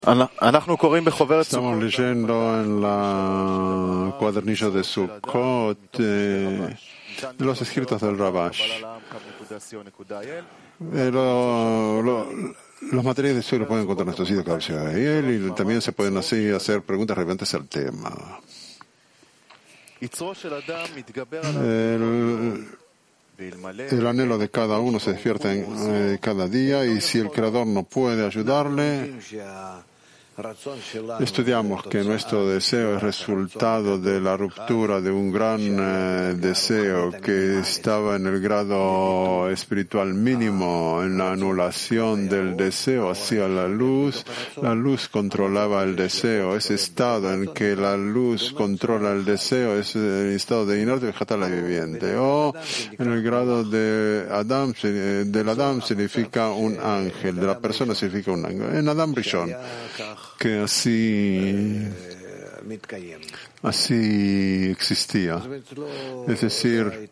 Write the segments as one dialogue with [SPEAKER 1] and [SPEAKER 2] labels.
[SPEAKER 1] Estamos leyendo en la cuadernillo de Sukkot los escritos del Rabash. Los materiales de estudio los pueden encontrar en nuestro sitio Cabecera de él, y también se pueden así hacer preguntas relevantes al tema. El anhelo de cada uno se despierta cada día, y si el Creador no puede ayudarle, estudiamos que nuestro deseo es resultado de la ruptura de un gran deseo que estaba en el grado espiritual mínimo, en la anulación del deseo hacia la luz. La luz controlaba el deseo. Ese estado en que la luz controla el deseo es el estado de inerte vegetal viviente. O en el grado de Adam, del Adam significa un ángel, de la persona significa un ángel. En Adam Rishon, que así existía. Es decir,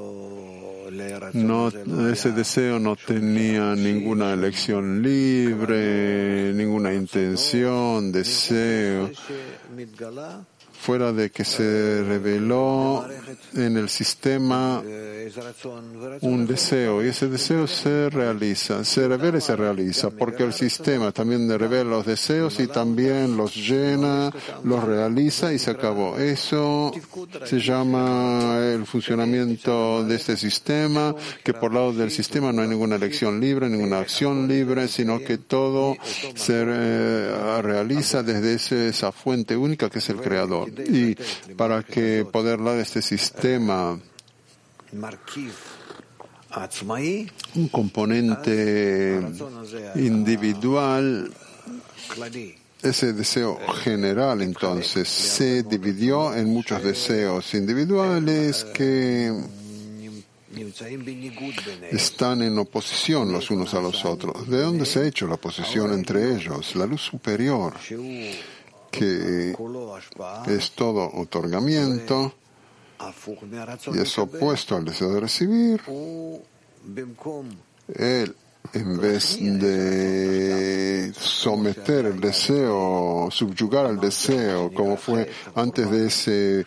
[SPEAKER 1] ese deseo no tenía ninguna elección libre, ninguna intención, deseo, fuera de que se reveló en el sistema un deseo, y ese deseo se revela y se realiza, porque el sistema también revela los deseos y también los llena, los realiza y se acabó. Eso se llama el funcionamiento de este sistema, que por lado del sistema no hay ninguna elección libre, ninguna acción libre, sino que todo se realiza desde esa fuente única que es el Creador. Y para que poder dar este sistema un componente individual, ese deseo general entonces se dividió en muchos deseos individuales que están en oposición los unos a los otros. ¿De dónde se ha hecho la oposición entre ellos? La luz superior, que es todo otorgamiento y es opuesto al deseo de recibir. Él, en vez de someter el deseo, subyugar al deseo, como fue antes de esa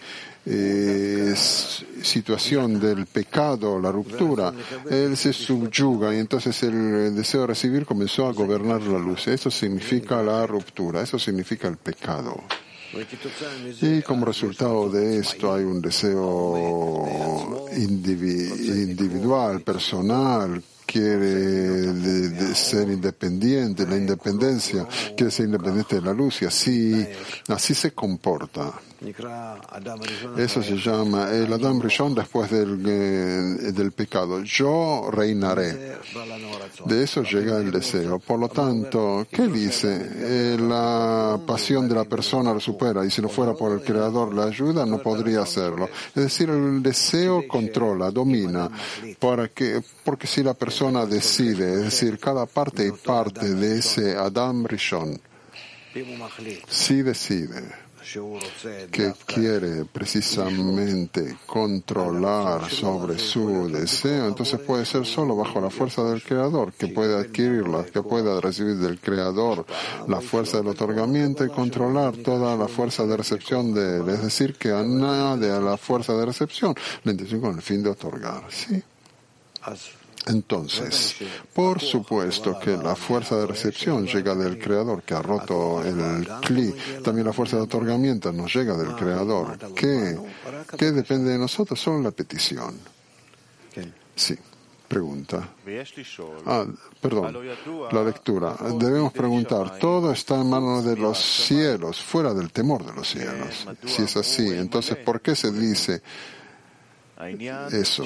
[SPEAKER 1] situación del pecado, la ruptura, él se subyuga y entonces el deseo de recibir comenzó a gobernar la luz. Eso significa la ruptura, eso significa el pecado. Y como resultado de esto hay un deseo individual, personal, quiere de ser independiente, la independencia, quiere ser independiente de la luz, y así se comporta. Eso se llama el Adam Rishon después del pecado. Yo reinaré. De eso llega el deseo. Por lo tanto, ¿qué dice? La pasión de la persona lo supera, y si no fuera por el Creador la ayuda, no podría hacerlo. Es decir, el deseo controla, domina, porque si la persona decide, es decir, cada parte y parte de ese Adam Rishon, si decide que quiere precisamente controlar sobre su deseo, entonces puede ser solo bajo la fuerza del Creador, que puede adquirirla, que pueda recibir del Creador la fuerza del otorgamiento y controlar toda la fuerza de recepción de él. Es decir, que añade a la fuerza de recepción la intención con el fin de otorgar. ¿Sí? Entonces, por supuesto que la fuerza de recepción llega del Creador, que ha roto el Kli. También la fuerza de otorgamiento nos llega del Creador. ¿Qué depende de nosotros? Solo la petición. Sí. Pregunta. Perdón. La lectura. Debemos preguntar, todo está en manos de los cielos, fuera del temor de los cielos. Si es así, entonces, ¿por qué se dice eso?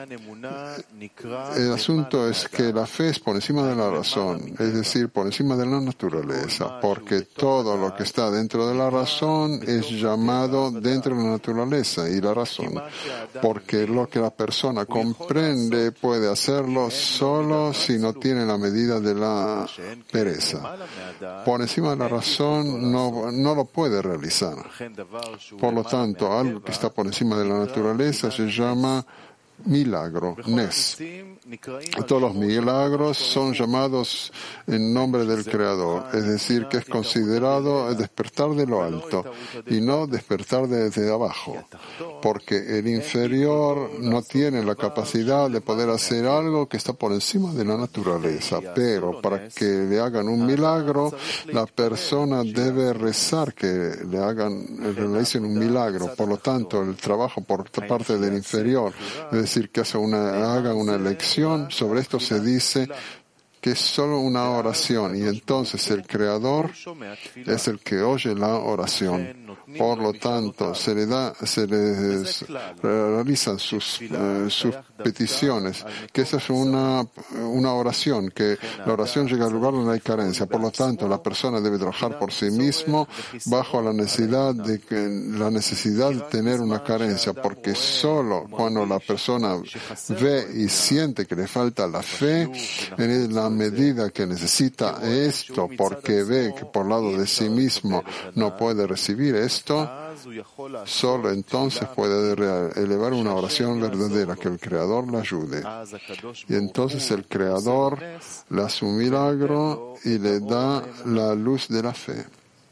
[SPEAKER 1] El asunto es que la fe es por encima de la razón, es decir, por encima de la naturaleza, porque todo lo que está dentro de la razón es llamado dentro de la naturaleza y la razón, porque lo que la persona comprende puede hacerlo solo si no tiene la medida de la pereza. Por encima de la razón no lo puede realizar. Por lo tanto, algo que está por encima de la naturaleza se llama milagro, Nes. Todos los milagros son llamados en nombre del Creador, es decir, que es considerado el despertar de lo alto y no despertar desde abajo, porque el inferior no tiene la capacidad de poder hacer algo que está por encima de la naturaleza, pero para que le hagan un milagro, la persona debe rezar que realicen un milagro. Por lo tanto, el trabajo por parte del inferior, es decir, que haga una elección, sobre esto se dice que es solo una oración, y entonces el Creador es el que oye la oración. Por lo tanto, se les realizan sus peticiones, que esa es una oración, que la oración llega al lugar donde hay carencia. Por lo tanto, la persona debe trabajar por sí mismo bajo la necesidad de tener una carencia, porque solo cuando la persona ve y siente que le falta la fe, en la medida que necesita esto, porque ve que por lado de sí mismo no puede recibir esto, solo entonces puede elevar una oración verdadera, que el Creador le ayude. Y entonces el Creador le hace un milagro y le da la luz de la fe.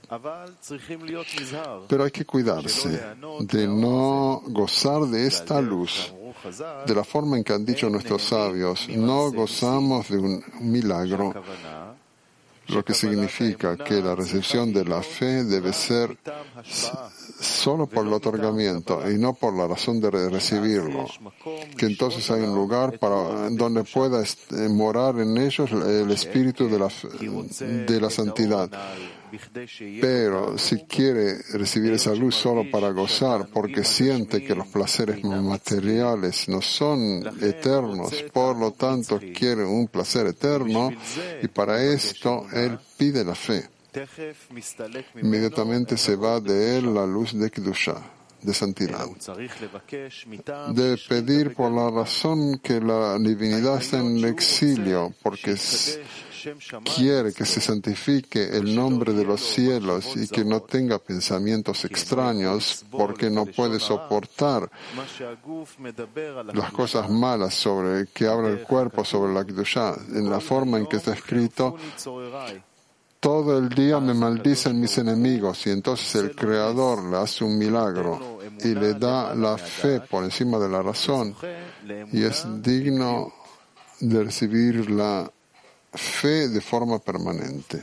[SPEAKER 1] Pero hay que cuidarse de no gozar de esta luz. De la forma en que han dicho nuestros sabios, no gozamos de un milagro, lo que significa que la recepción de la fe debe ser solo por el otorgamiento y no por la razón de recibirlo, que entonces hay un lugar donde pueda morar en ellos el espíritu de la santidad. Pero si quiere recibir esa luz solo para gozar, porque siente que los placeres materiales no son eternos, por lo tanto quiere un placer eterno, y para esto él pide la fe. Inmediatamente se va de él la luz de Kedusha, de santidad. Debe pedir por la razón que la divinidad está en el exilio, porque quiere que se santifique el nombre de los cielos y que no tenga pensamientos extraños, porque no puede soportar las cosas malas sobre que habla el cuerpo sobre la Kedusha, en la forma en que está escrito: todo el día me maldicen mis enemigos, y entonces el Creador le hace un milagro y le da la fe por encima de la razón, y es digno de recibir la fe de forma permanente.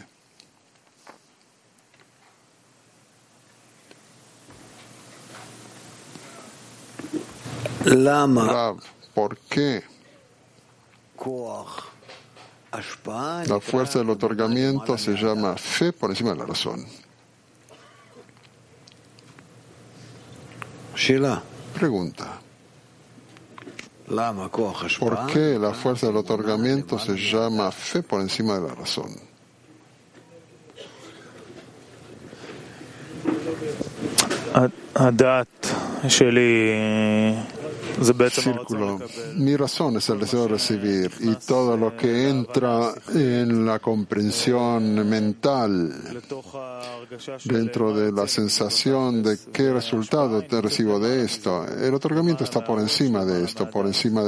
[SPEAKER 1] Rav, ¿por qué la fuerza del otorgamiento se llama fe por encima de la razón? Pregunta. ¿Por qué la fuerza del otorgamiento se llama fe por encima de la razón? Círculo. Mi razón es el deseo de recibir, y todo lo que entra en la comprensión mental, dentro de la sensación de qué resultado te recibo de esto, el otorgamiento está por encima de esto, por encima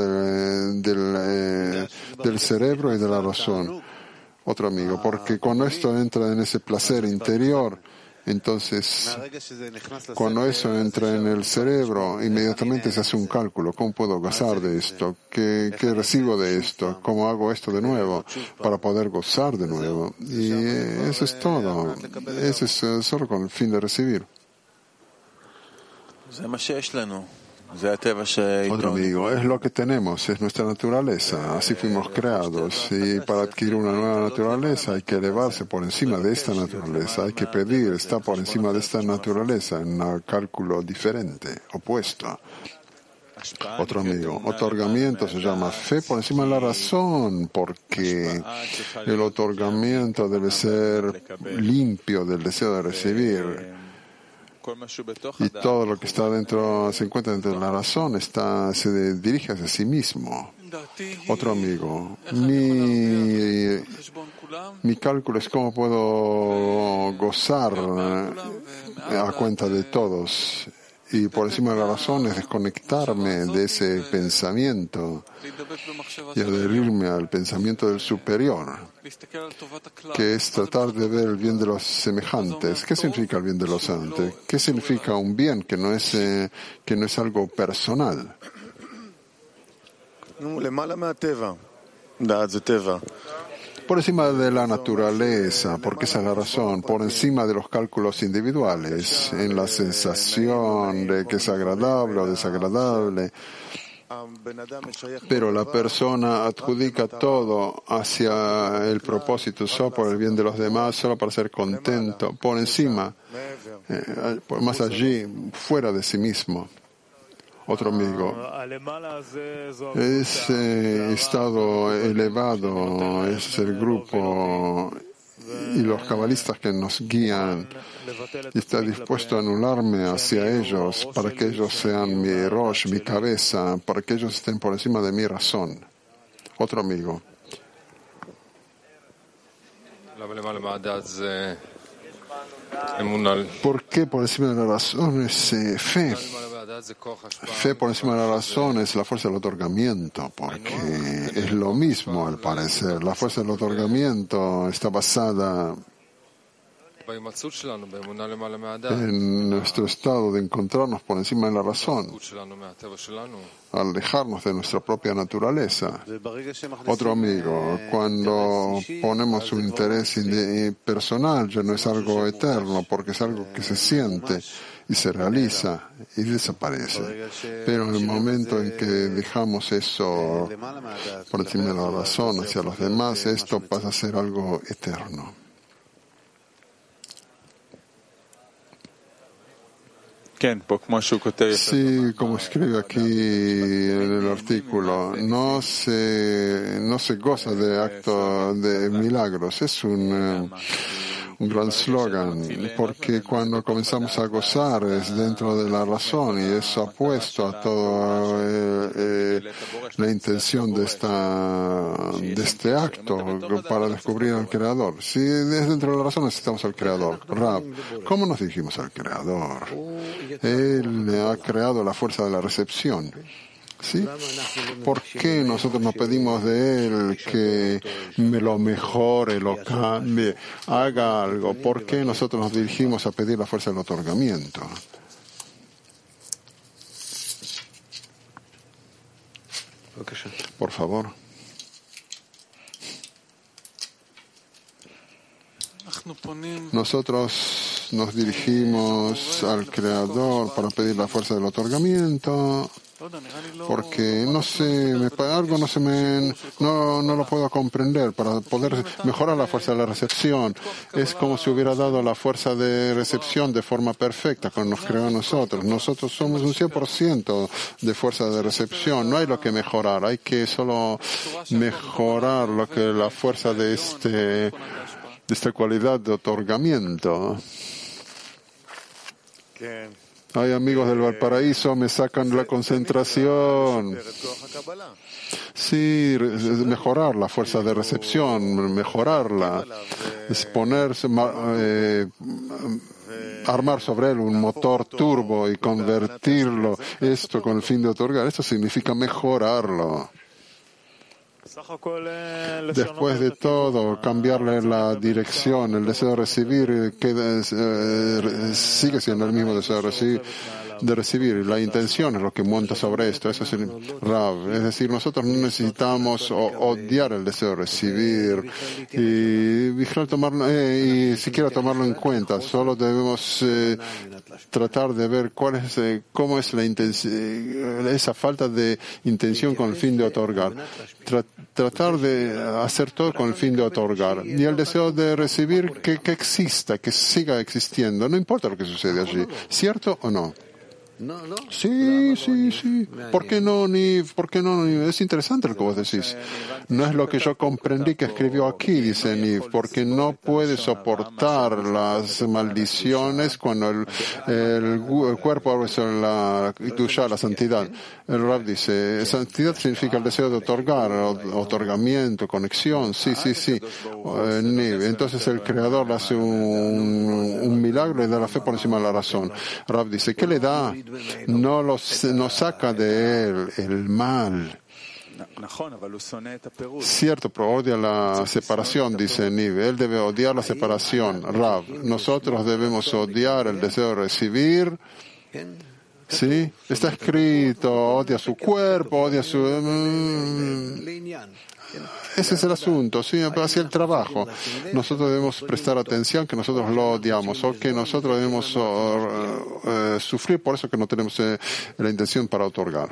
[SPEAKER 1] del cerebro y de la razón. Otro amigo, porque cuando esto entra en ese placer interior, entonces, cuando eso entra en el cerebro, inmediatamente se hace un cálculo. ¿Cómo puedo gozar de esto? ¿Qué recibo de esto? ¿Cómo hago esto de nuevo? Para poder gozar de nuevo. Y eso es todo. Eso es solo con el fin de recibir. Otro amigo, es lo que tenemos, es nuestra naturaleza, así fuimos creados, y para adquirir una nueva naturaleza hay que elevarse por encima de esta naturaleza, hay que pedir estar por encima de esta naturaleza en un cálculo diferente, opuesto. Otro amigo, otorgamiento se llama fe por encima de la razón, porque el otorgamiento debe ser limpio del deseo de recibir. Y todo lo que está dentro, se encuentra dentro de la razón, se dirige hacia sí mismo. Otro amigo, mi cálculo es cómo puedo gozar a cuenta de todos. Y por encima de la razón es desconectarme de ese pensamiento y adherirme al pensamiento del superior, que es tratar de ver el bien de los semejantes. ¿Qué significa el bien de los semejantes? ¿Qué significa un bien que no es algo personal? Por encima de la naturaleza, porque esa es la razón, por encima de los cálculos individuales, en la sensación de que es agradable o desagradable. Pero la persona adjudica todo hacia el propósito, solo por el bien de los demás, solo para ser contento, por encima, más allí, fuera de sí mismo. Otro amigo, ese estado elevado es el grupo y los cabalistas que nos guían, y está dispuesto a anularme hacia ellos para que ellos sean mi rosh, mi cabeza, para que ellos estén por encima de mi razón. Otro amigo. ¿Por qué por encima de la razón es fe? Fe por encima de la razón es la fuerza del otorgamiento, porque es lo mismo al parecer. La fuerza del otorgamiento está basada en nuestro estado de encontrarnos por encima de la razón, alejarnos de nuestra propia naturaleza. Otro amigo, cuando ponemos un interés personal, ya no es algo eterno, porque es algo que se siente y se realiza y desaparece. Pero en el momento en que dejamos eso por encima de la razón hacia los demás, esto pasa a ser algo eterno. Sí, como escribe aquí en el artículo, no se goza de actos de milagros. Es un gran slogan, porque cuando comenzamos a gozar es dentro de la razón y es opuesto a toda la intención de este acto para descubrir al Creador. Si es dentro de la razón necesitamos al Creador. Rab, ¿cómo nos dirigimos al Creador? Él ha creado la fuerza de la recepción. ¿Sí? ¿Por qué nosotros nos pedimos de Él que me lo mejore, lo cambie, haga algo? ¿Por qué nosotros nos dirigimos a pedir la fuerza del otorgamiento? Por favor. Nosotros nos dirigimos al Creador para pedir la fuerza del otorgamiento, porque no lo puedo comprender. Para poder mejorar la fuerza de la recepción, es como si hubiera dado la fuerza de recepción de forma perfecta cuando nos creó a nosotros. Nosotros somos un 100% de fuerza de recepción. No hay lo que mejorar, hay que solo mejorar la fuerza de esta cualidad de otorgamiento. Hay amigos del Valparaíso, me sacan la concentración. Sí, mejorar la fuerza de recepción, mejorarla, es armar sobre él un motor turbo y convertirlo, esto con el fin de otorgar, esto significa mejorarlo. Después de todo, cambiarle la dirección, el deseo de recibir sigue siendo el mismo deseo de recibir. La intención es lo que monta sobre esto. Eso es el Rav. Es decir, nosotros no necesitamos odiar el deseo de recibir y siquiera tomarlo en cuenta. Solo debemos tratar de ver cómo es esa falta de intención con el fin de otorgar. Tratar de hacer todo con el fin de otorgar. Y el deseo de recibir que exista, que siga existiendo. No importa lo que sucede allí. ¿Cierto o no? Sí. ¿Por qué no? Es interesante lo que vos decís. No es lo que yo comprendí que escribió aquí, dice Niv, porque no puede soportar las maldiciones cuando el cuerpo es la santidad. El Rab dice, santidad significa el deseo de otorgar, otorgamiento, conexión. Sí. Niv. Entonces el Creador hace un milagro le da la fe por encima de la razón. Rav dice, ¿qué le da? No saca de él el mal. Cierto, pero odia la separación, dice Niv. Él debe odiar la separación. Rav, nosotros debemos odiar el deseo de recibir. ¿Sí? Está escrito, odia su cuerpo, odia su... Ese es el asunto, ¿sí? Hacia el trabajo. Nosotros debemos prestar atención que nosotros lo odiamos o que nosotros debemos sufrir, por eso que no tenemos la intención para otorgar.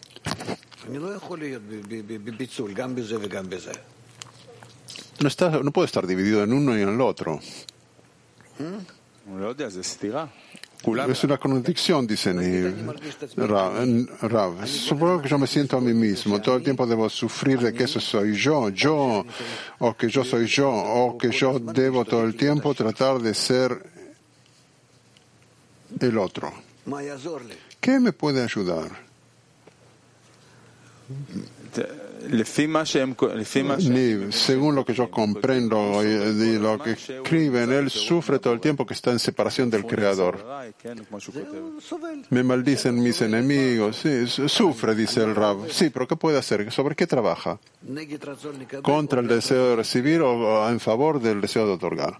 [SPEAKER 1] No puede estar dividido en uno y en el otro. Es una contradicción, dice Rav. Supongo que yo me siento a mí mismo. Todo el tiempo debo sufrir de que eso soy yo, o que yo soy yo, o que yo debo todo el tiempo tratar de ser el otro. ¿Qué me puede ayudar? Según lo que yo comprendo y lo que escriben, él sufre todo el tiempo que está en separación del Creador. Me maldicen mis enemigos. Sí, sufre, dice el Rab. Sí, pero ¿qué puede hacer? ¿Sobre qué trabaja? ¿Contra el deseo de recibir o en favor del deseo de otorgar?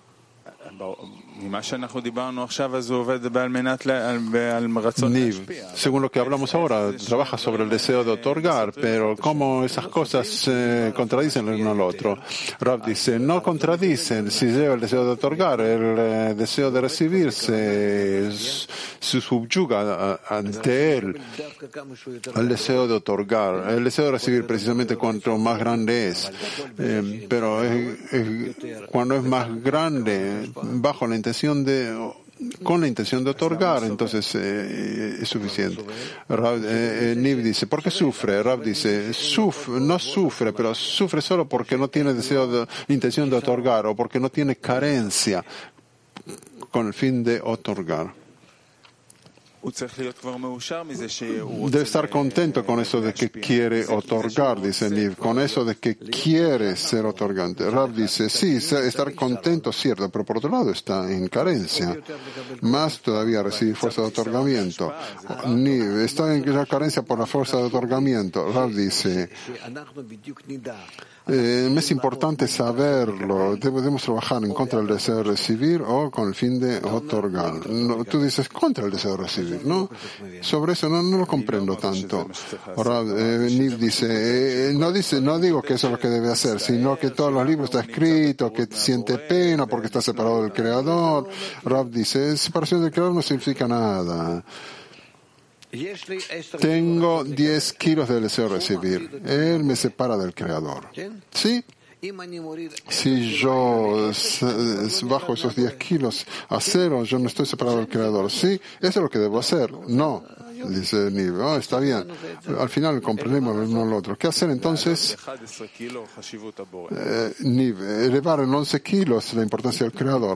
[SPEAKER 1] Según lo que hablamos ahora, trabaja sobre el deseo de otorgar, pero cómo esas cosas se contradicen el uno al otro. Rav dice, no contradicen. Si lleva el deseo de otorgar, el deseo de recibir se subyuga ante él. El deseo de otorgar, el deseo de recibir precisamente cuanto más grande es. Pero cuando es más grande, bajo la con la intención de otorgar, entonces es suficiente. Niv dice, ¿por qué sufre? Rav dice, no sufre, pero sufre solo porque no tiene intención de otorgar o porque no tiene carencia con el fin de otorgar. Debe estar contento con eso de que quiere otorgar, dice Niv, con eso de que quiere ser otorgante. Rav dice, sí, estar contento, cierto, pero por otro lado está en carencia. Más todavía recibir fuerza de otorgamiento. Niv está en carencia por la fuerza de otorgamiento. Rav dice, es importante saberlo. Debemos trabajar en contra del deseo de recibir o con el fin de otorgar. No, tú dices contra el deseo de recibir, ¿no? Sobre eso no lo comprendo tanto. Ahora, Niv dice, no digo que eso es lo que debe hacer, sino que todos los libros está escrito, que siente pena porque está separado del Creador. Rav dice, separación del Creador no significa nada. Tengo 10 kilos de deseo de recibir. Él me separa del Creador. ¿Sí? Si yo bajo esos 10 kilos a cero, yo no estoy separado del Creador. ¿Sí? Eso es lo que debo hacer. No. Dice Niv. Está bien. Al final comprendemos el uno al otro. ¿Qué hacer entonces? Niv, elevar en 11 kilos la importancia del Creador.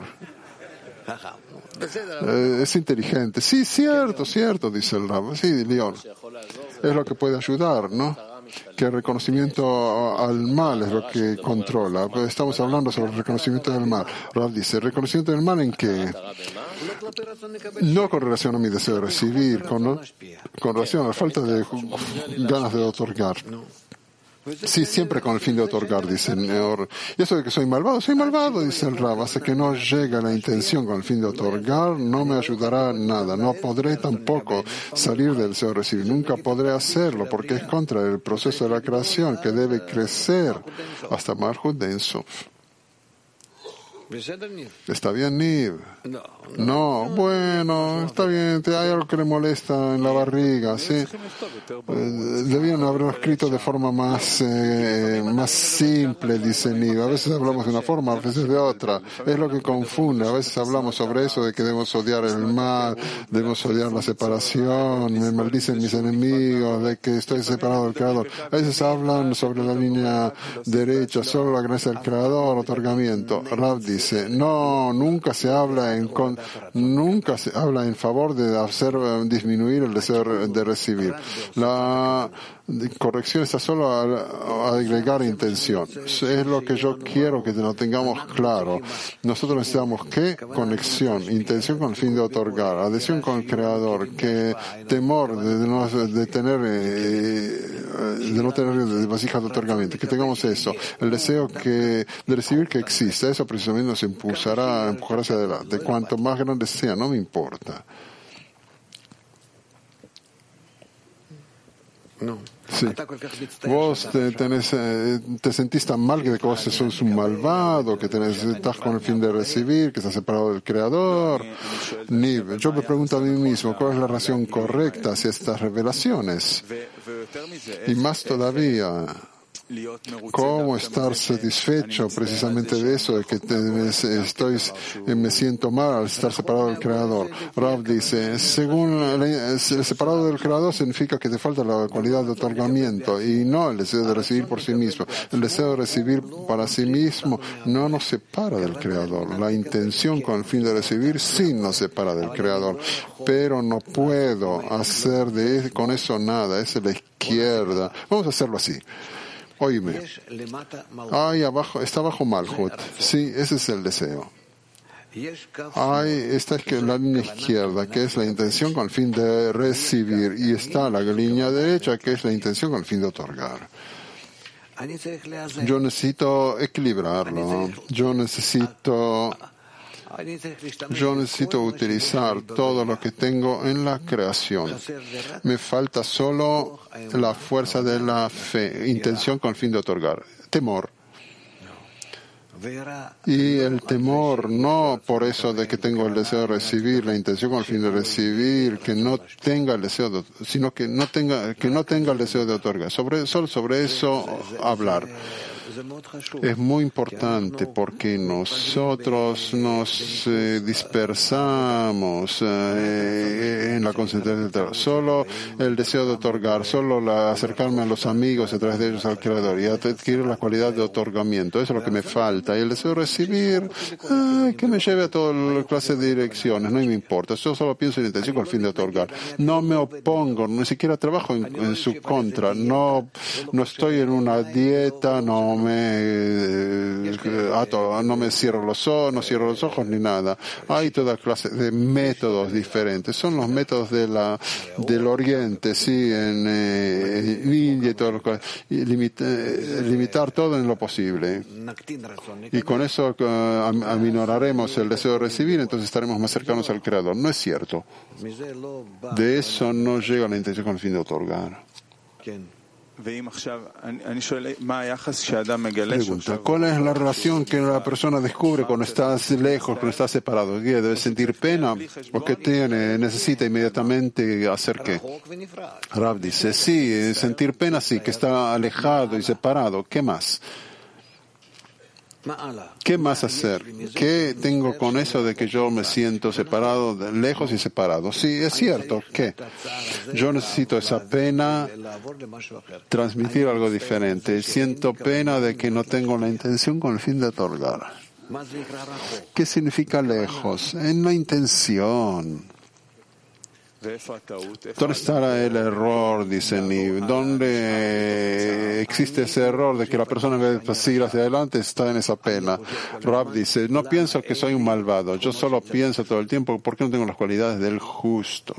[SPEAKER 1] Es inteligente. Sí, cierto, dice el Rab. Sí, León. Es lo que puede ayudar, ¿no? Que el reconocimiento al mal es lo que controla. Estamos hablando sobre el reconocimiento del mal. Rab dice, ¿reconocimiento del mal en qué? No con relación a mi deseo de recibir, con relación a la falta de ganas de otorgar. Sí, siempre con el fin de otorgar, dice el Neor. Y eso de que soy malvado, dice el Rab. Hace que no llegue la intención con el fin de otorgar, no me ayudará nada. No podré tampoco salir del deseo de recibir. Nunca podré hacerlo porque es contra el proceso de la creación que debe crecer hasta Malhut de Ensof. ¿Está bien, Niv? No, bueno, está bien, hay algo que le molesta en la barriga, ¿sí? Debían haberlo escrito de forma más simple, dice Niv. A veces hablamos de una forma, a veces de otra. Es lo que confunde. A veces hablamos sobre eso, de que debemos odiar el mal, debemos odiar la separación, me maldicen mis enemigos, de que estoy separado del Creador. A veces hablan sobre la línea derecha, solo la gracia del Creador, otorgamiento. Rav dice, dice, nunca se habla en favor de hacer disminuir el deseo de recibir. La corrección está solo a agregar intención. Es lo que yo quiero que lo tengamos claro. Nosotros necesitamos ¿qué? Conexión, intención con el fin de otorgar, adhesión con el Creador, que temor de no tener vasijas de otorgamiento, que tengamos eso, el deseo de recibir que exista. Eso precisamente nos empujará hacia adelante. Cuanto más grande sea, no me importa.
[SPEAKER 2] No.
[SPEAKER 1] Sí. Vos te sentís tan mal que vos sos un malvado, que estás con el fin de recibir, que estás separado del Creador. Yo me pregunto a mí mismo, ¿cuál es la razón correcta hacia estas revelaciones? Y más todavía, ¿cómo estar satisfecho precisamente de eso, de que me siento mal al estar separado del Creador? Rav dice, según el separado del Creador significa que te falta la cualidad de otorgamiento y no el deseo de recibir por sí mismo. El deseo de recibir para sí mismo no nos separa del Creador. La intención con el fin de recibir sí nos separa del Creador, pero no puedo hacer con eso nada. Es la izquierda. Vamos a hacerlo así. Oíme, está abajo Malhut. Sí, ese es el deseo. Esta es la línea izquierda, que es la intención con el fin de recibir, y está la línea derecha, que es la intención con el fin de otorgar. Yo necesito equilibrarlo. Yo necesito utilizar todo lo que tengo en la creación. Me falta solo la fuerza de la fe, intención con el fin de otorgar. Temor. Y el temor, no por eso de que tengo el deseo de recibir, la intención con el fin de recibir, que no tenga el deseo sino que no tenga el deseo de otorgar. Solo sobre eso hablar. Es muy importante porque nosotros nos dispersamos en la concentración. Solo el deseo de otorgar, solo acercarme a los amigos a través de ellos al Creador y adquirir la cualidad de otorgamiento. Eso es lo que me falta. Y el deseo de recibir, que me lleve a toda clase de direcciones, no me importa. Yo solo pienso en la intención con el fin de otorgar. No me opongo, ni siquiera trabajo en su contra. No estoy en una dieta, no me cierro los ojos ni nada. Hay toda clase de métodos diferentes. Son los métodos del Oriente, sí, en India y todo lo que limitar todo en lo posible. Y con eso aminoraremos el deseo de recibir, entonces estaremos más cercanos al Creador. No es cierto. De eso no llega la intención con el fin de otorgar. Pregunta, ¿cuál es la relación que la persona descubre cuando estás lejos, cuando estás separado? ¿Qué? ¿Debe sentir pena? ¿O qué tiene? ¿Necesita inmediatamente hacer qué? Rav dice, sí, sentir pena sí, que está alejado y separado. ¿Qué más? ¿Qué más hacer? ¿Qué tengo con eso de que yo me siento separado, lejos y separado? Sí, es cierto que yo necesito esa pena transmitir algo diferente. Siento pena de que no tengo la intención con el fin de otorgar. ¿Qué significa lejos? En la intención. ¿Dónde está el error? Dice Niv. ¿Dónde existe ese error de que la persona en vez de seguir hacia adelante está en esa pena? Rab dice, no pienso que soy un malvado, yo solo pienso todo el tiempo, ¿por qué no tengo las cualidades del justo?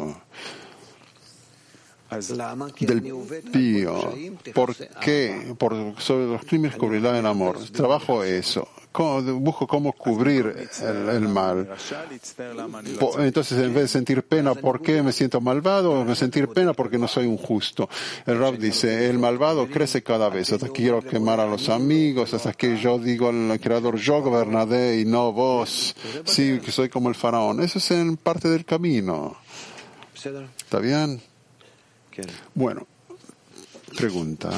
[SPEAKER 1] Del pío. ¿Por qué? Sobre los crímenes cubrirá el amor. Trabajo eso. Busco cómo cubrir el mal. Entonces, en vez de sentir pena, ¿por qué me siento malvado? Me sentir pena porque no soy un justo. El Rab dice, el malvado crece cada vez, hasta que quiero quemar a los amigos, hasta que yo digo al Creador, yo gobernaré y no vos. Sí, que soy como el faraón. Eso es en parte del camino. ¿Está bien? Bueno, pregunta.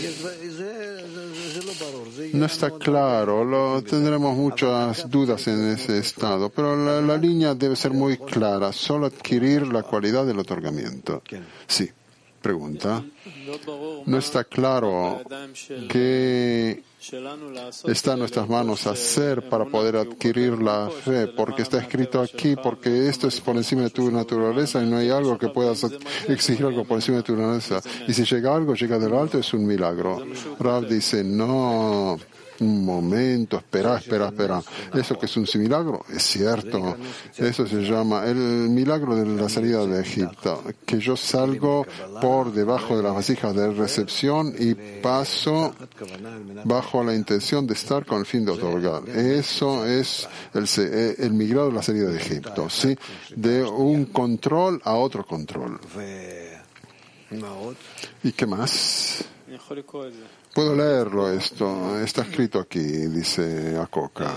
[SPEAKER 1] No está claro, tendremos muchas dudas en ese estado, pero la línea debe ser muy clara, solo adquirir la cualidad del otorgamiento. Sí, pregunta. No está claro que Está en nuestras manos hacer para poder adquirir la fe, porque está escrito aquí, porque esto es por encima de tu naturaleza y no hay algo que puedas exigir algo por encima de tu naturaleza. Y si llega algo, llega de lo alto, es un milagro. Rav dice, no, un momento, espera. Eso que es un milagro, es cierto. Eso se llama el milagro de la salida de Egipto, que yo salgo por debajo de las vasijas de recepción y paso bajo la intención de estar con el fin de otorgar. Eso es el milagro de la salida de Egipto, ¿sí? De un control a otro control. ¿Y qué más? Puedo leerlo esto, está escrito aquí, dice Akoka.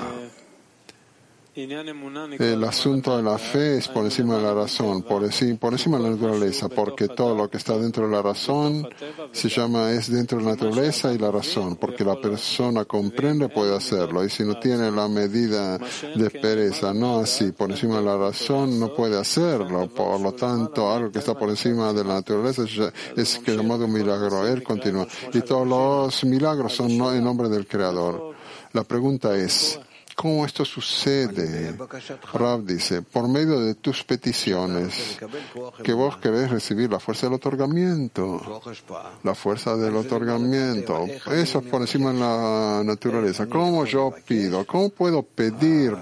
[SPEAKER 1] El asunto de la fe es por encima de la razón, por encima de la naturaleza, porque todo lo que está dentro de la razón es dentro de la naturaleza y la razón, porque la persona comprende, puede hacerlo, y si no tiene la medida de pereza, no así, por encima de la razón, no puede hacerlo. Por lo tanto, algo que está por encima de la naturaleza es que llamado un milagro. Él continúa. Y todos los milagros son en nombre del Creador. La pregunta es, ¿cómo esto sucede? Rav dice, por medio de tus peticiones, que vos querés recibir la fuerza del otorgamiento. La fuerza del otorgamiento. Eso es por encima de la naturaleza. ¿Cómo yo pido? ¿Cómo puedo pedir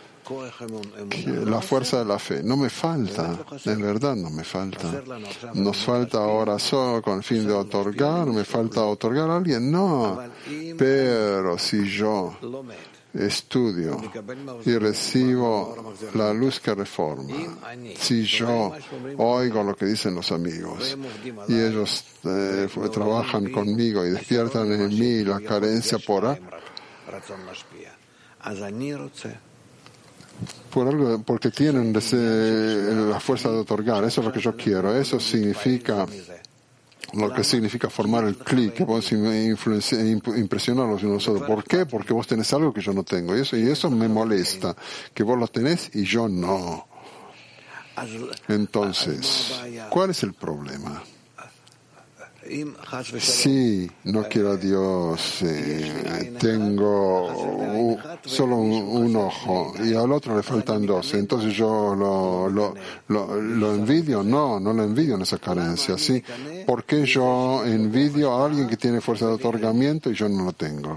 [SPEAKER 1] la fuerza de la fe? No me falta, en verdad no me falta. Nos falta ahora solo con el fin de otorgar, me falta otorgar a alguien, no. Pero si yo estudio y recibo la luz que reforma, si yo oigo lo que dicen los amigos y ellos trabajan conmigo y despiertan en mí la carencia por algo, porque tienen la fuerza de otorgar, eso es lo que yo quiero, eso significa lo que significa formar el clic, que vos impresionar los unos a los otros. ¿Por qué? Porque vos tenés algo que yo no tengo. Y eso me molesta, que vos lo tenés y yo no. Entonces, ¿cuál es el problema? Sí, no quiero a Dios, tengo solo un ojo y al otro le faltan dos, entonces yo lo envidio, no lo envidio en esa carencia, ¿sí? ¿Por qué yo envidio a alguien que tiene fuerza de otorgamiento y yo no lo tengo?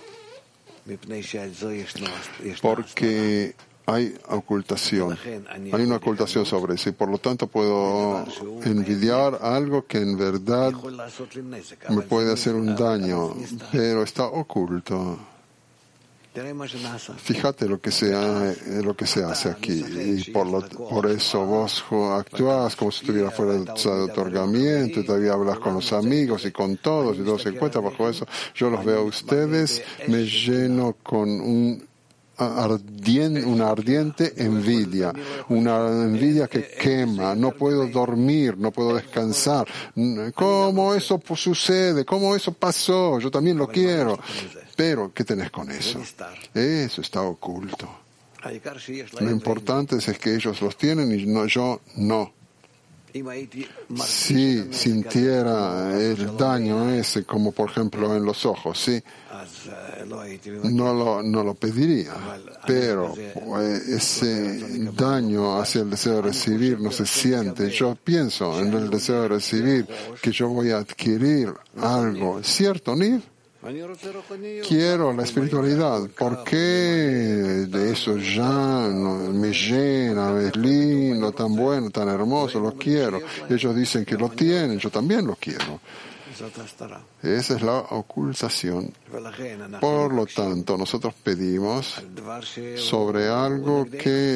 [SPEAKER 1] Porque hay ocultación, hay una ocultación sobre eso y por lo tanto puedo envidiar algo que en verdad me puede hacer un daño, pero está oculto. Fíjate lo que se hace aquí y por eso vos actúas como si estuvieras fuera de otorgamiento y todavía hablas con los amigos y con todos y todos se encuentran bajo eso. Yo los veo a ustedes, me lleno con una ardiente envidia, una envidia que quema, no puedo dormir, no puedo descansar. ¿Cómo eso sucede? ¿Cómo eso pasó? Yo también lo quiero. Pero, ¿qué tenés con eso? Eso está oculto. Lo importante es que ellos los tienen y yo no. Si sintiera el daño ese, como por ejemplo en los ojos, sí, no lo pediría, pero ese daño hacia el deseo de recibir no se siente. Yo pienso en el deseo de recibir, que yo voy a adquirir algo, ¿cierto, Niv? Quiero la espiritualidad. ¿Por qué de eso ya me llena, es lindo, tan bueno, tan hermoso? Lo quiero. Ellos dicen que lo tienen, yo también lo quiero. Esa es la ocultación. Por lo tanto, nosotros pedimos sobre algo que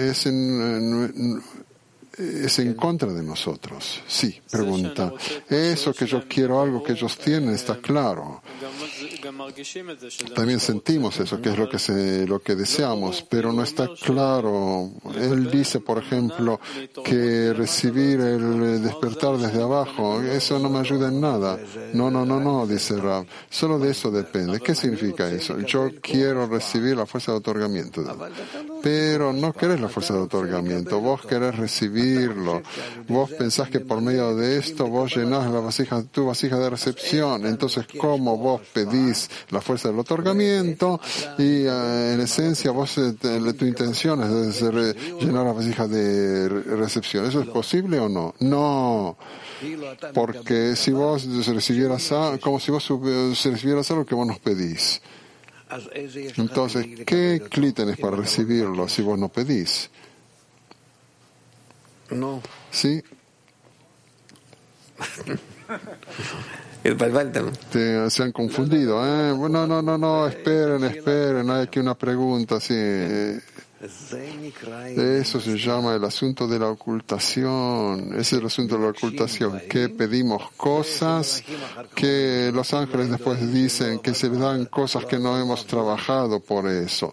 [SPEAKER 1] es en contra de nosotros. Sí, pregunta. Eso que yo quiero, algo que ellos tienen, está claro. También sentimos eso, que es lo que deseamos, pero no está claro. Él dice, por ejemplo, que recibir el despertar desde abajo, eso no me ayuda en nada. No, dice Rav. Solo de eso depende. ¿Qué significa eso? Yo quiero recibir la fuerza de otorgamiento. pero no querés la fuerza de otorgamiento, vos querés recibirlo. Vos pensás que por medio de esto vos llenás tu vasija de recepción. Entonces, ¿cómo vos pedís la fuerza del otorgamiento? Y en esencia, tu intención es llenar la vasija de recepción. ¿Eso es posible o no? No. Porque si vos recibieras como si vos recibieras algo que vos nos pedís. Entonces, ¿qué cli tenés para recibirlo si vos no pedís?
[SPEAKER 2] No.
[SPEAKER 1] ¿Sí? Se han confundido. No, esperen, hay aquí una pregunta. Sí. Eso se llama el asunto de la ocultación. Ese es el asunto de la ocultación. Que pedimos cosas que los ángeles después dicen que se les dan cosas que no hemos trabajado por eso.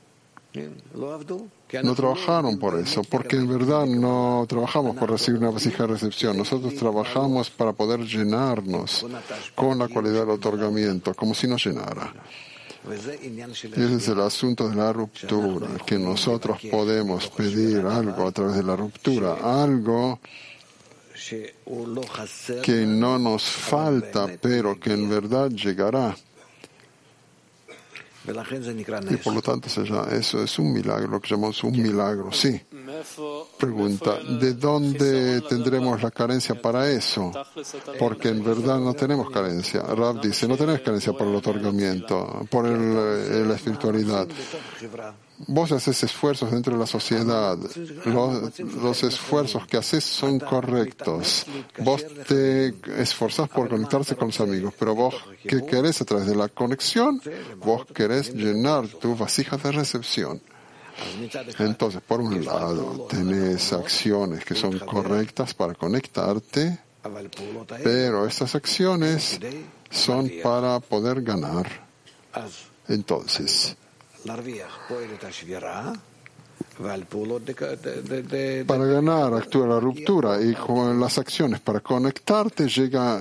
[SPEAKER 1] No trabajaron por eso, porque en verdad no trabajamos por recibir una vasija de recepción. Nosotros trabajamos para poder llenarnos con la cualidad del otorgamiento, como si nos llenara. Ese es el asunto de la ruptura, que nosotros podemos pedir algo a través de la ruptura, algo que no nos falta, pero que en verdad llegará. Y por lo tanto eso es un milagro, lo que llamamos un milagro, sí. Pregunta, ¿de dónde tendremos la carencia para eso? Porque en verdad no tenemos carencia. Rav dice, no tenés carencia por el otorgamiento, por la espiritualidad. Vos haces esfuerzos dentro de la sociedad. Los esfuerzos que haces son correctos. Vos te esforzás por conectarse con los amigos, pero vos, ¿qué querés a través de la conexión? Vos querés llenar tu vasija de recepción. Entonces, por un lado, tenés acciones que son correctas para conectarte, pero estas acciones son para poder ganar. Entonces, para ganar actúa la ruptura y con las acciones para conectarte llega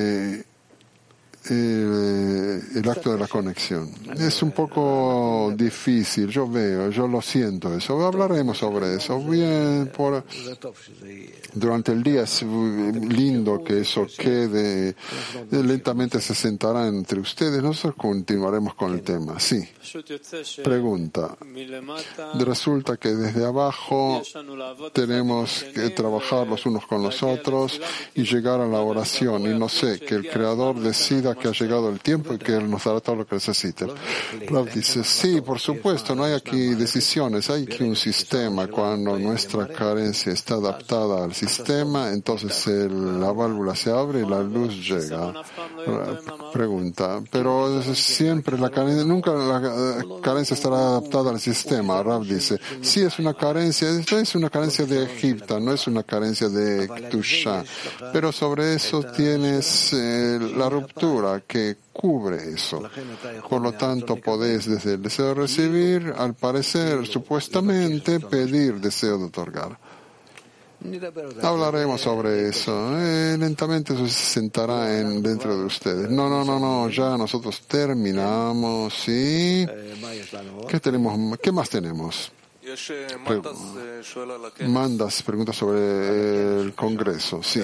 [SPEAKER 1] el acto de la conexión. Es un poco difícil, yo lo siento eso. Hablaremos sobre eso. Bien, durante el día es lindo que eso quede, lentamente se sentará entre ustedes. Nosotros continuaremos con el tema. Sí. Pregunta. Resulta que desde abajo tenemos que trabajar los unos con los otros y llegar a la oración. Y no sé, que el Creador decida que ha llegado el tiempo y que Él nos dará todo lo que necesite. Rav dice, sí, por supuesto, no hay aquí decisiones, hay aquí un sistema. Cuando nuestra carencia está adaptada al sistema, entonces la válvula se abre y la luz llega. Pregunta, pero siempre nunca la carencia estará adaptada al sistema. Rav dice, sí es una carencia, esto es una carencia de Egipto, no es una carencia de Ktusha, pero sobre eso tienes la ruptura que cubre eso. Por lo tanto, podés desde el deseo de recibir, al parecer, supuestamente, pedir deseo de otorgar. Hablaremos sobre eso. Lentamente eso se sentará dentro de ustedes. No, ya nosotros terminamos, ¿sí? ¿Qué más tenemos? Mandas pregunta sobre el Congreso, sí.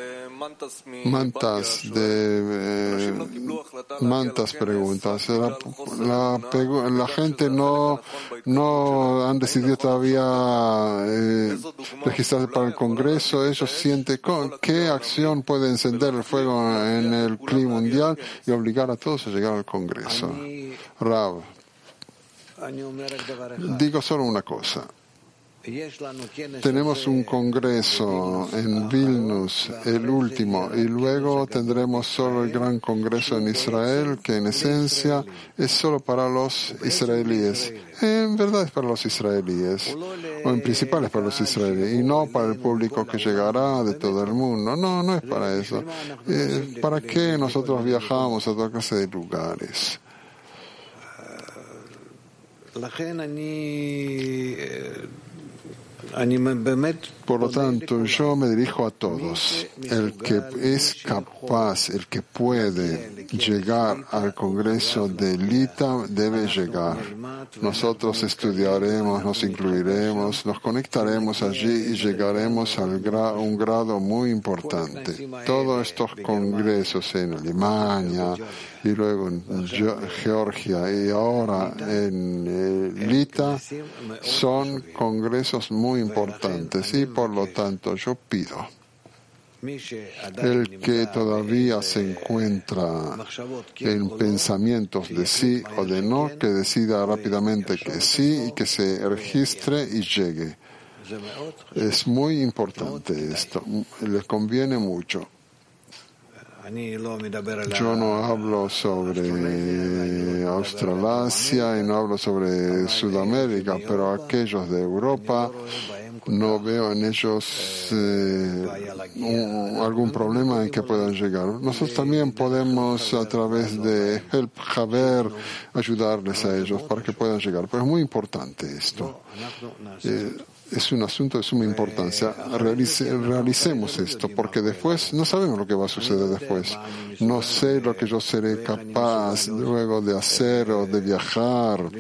[SPEAKER 1] Mantas preguntas. La gente no han decidido todavía registrarse para el Congreso. Ellos sienten qué acción puede encender el fuego en el clima mundial y obligar a todos a llegar al Congreso. Rav. Digo solo una cosa. Tenemos un congreso en Vilnius, el último, y luego tendremos solo el gran congreso en Israel, que en esencia es solo para los israelíes. En verdad es para los israelíes, o en principal es para los israelíes, y no para el público que llegará de todo el mundo. No es para eso. ¿Para qué nosotros viajamos a toda clase de lugares? Por lo tanto, yo me dirijo a todos. El que es capaz, el que puede llegar al Congreso de Lita, debe llegar. Nosotros estudiaremos, nos incluiremos, nos conectaremos allí y llegaremos a un grado muy importante. Todos estos congresos en Alemania y luego en Georgia y ahora en Lita son congresos muy importantes y por lo tanto yo pido el que todavía se encuentra en pensamientos de sí o de no, que decida rápidamente que sí y que se registre y llegue. Es muy importante esto, le conviene mucho. Yo no hablo sobre Australasia y no hablo sobre Sudamérica, pero aquellos de Europa no veo en ellos algún problema en que puedan llegar. Nosotros también podemos a través de Help Haber ayudarles a ellos para que puedan llegar. Pero es muy importante esto. Es un asunto de suma importancia. Realicemos esto, porque después no sabemos lo que va a suceder después. No sé lo que yo seré capaz luego de hacer o de viajar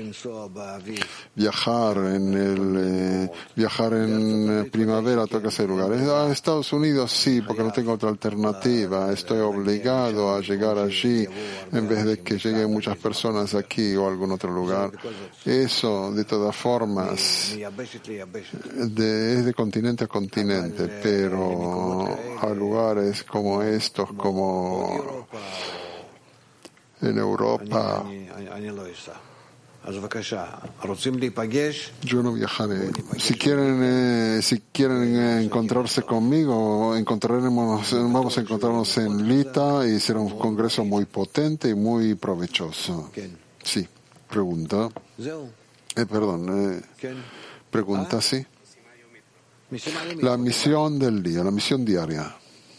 [SPEAKER 1] en primavera, toca ese lugar. A Estados Unidos sí, porque no tengo otra alternativa. Estoy obligado a llegar allí en vez de que lleguen muchas personas aquí o a algún otro lugar. Eso, de todas formas, es de continente a continente, pero a lugares como estos, como en Europa, yo no viajaré. Si quieren encontrarse conmigo, vamos a encontrarnos en Lita y será un congreso muy potente y muy provechoso. Sí, pregunta. Pregunta, sí. La misión del día, la misión diaria.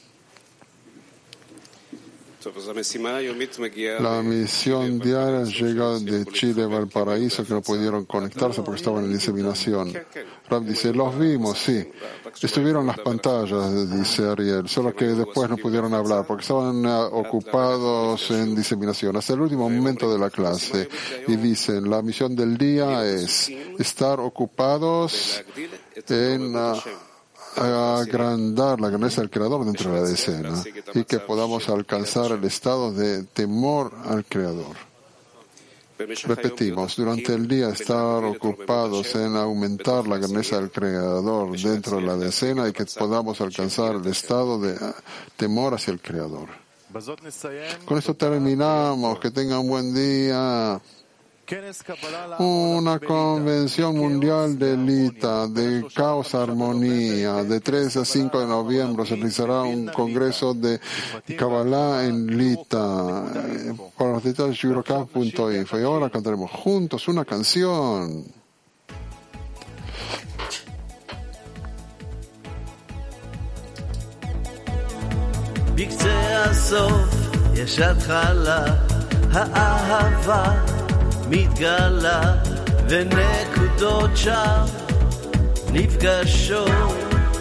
[SPEAKER 1] La misión diaria llega de Chile a Valparaíso, que no pudieron conectarse porque estaban en diseminación. Rab dice, los vimos, sí. Estuvieron en las pantallas, dice Ariel, solo que después no pudieron hablar porque estaban ocupados en diseminación hasta el último momento de la clase. Y dicen, la misión del día es estar ocupados en agrandar la grandeza del Creador dentro de la decena y que podamos alcanzar el estado de temor al Creador. Repetimos, durante el día estar ocupados en aumentar la grandeza del Creador dentro de la decena y que podamos alcanzar el estado de temor hacia el Creador. Con esto terminamos. Que tengan un buen día. Una convención mundial de Lita, de caos armonía, de 3 a 5 de noviembre se realizará un congreso de Kabbalah en Lita. Para los detalles, eurocap.info. Y ahora cantaremos juntos una canción.
[SPEAKER 2] בקצה הסוף יש התחלה, האהבה מתגלה ונקודות שם נפגשות.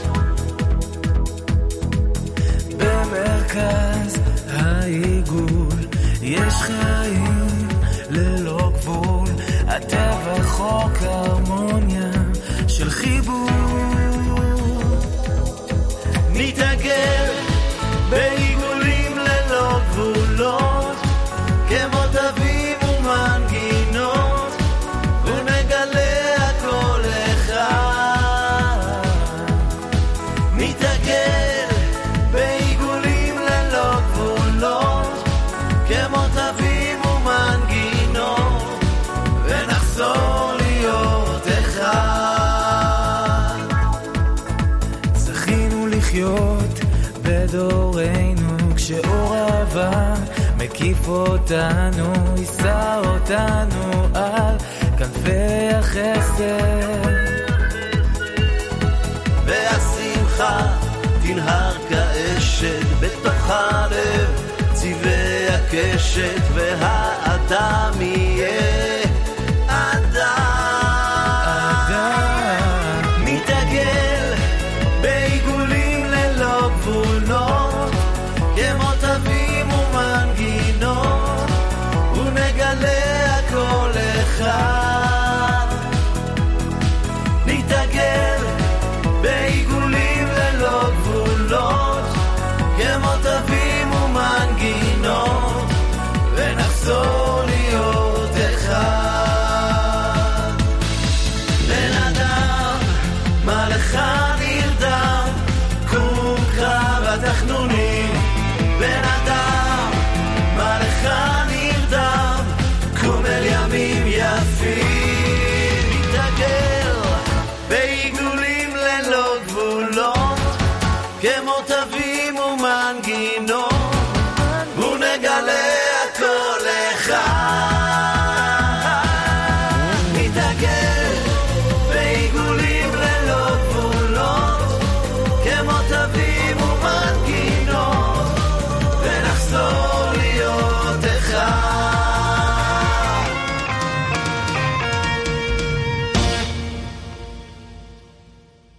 [SPEAKER 2] במרכז העיגול יש חיים ללא גבול, הטבע חוק הרמוניה של חיבור. נתעגל בעיגולים ללא גבולות, כמו תווים ומנגינות, ונגלה הכל אחד. נתעגל בעיגולים ללא גבולות, כמו תווים ומנגינות, ונחזור להיות אחד. זכינו לחיות בדורנו כשאור אהבה מקיף אותנו, יישא אותנו על כנפי החסד, והשמחה תנהר כאשת בתוך הלב, צבעי הקשת והאדם יהיה אדם. נתעגל לך נרדם, קום קרא בתחנונים, בן אדם, מה לך נרדם, קום אל ימים יפים, מתעגל בעיגולים ללא גבולות, כמו תווים ומנגינות,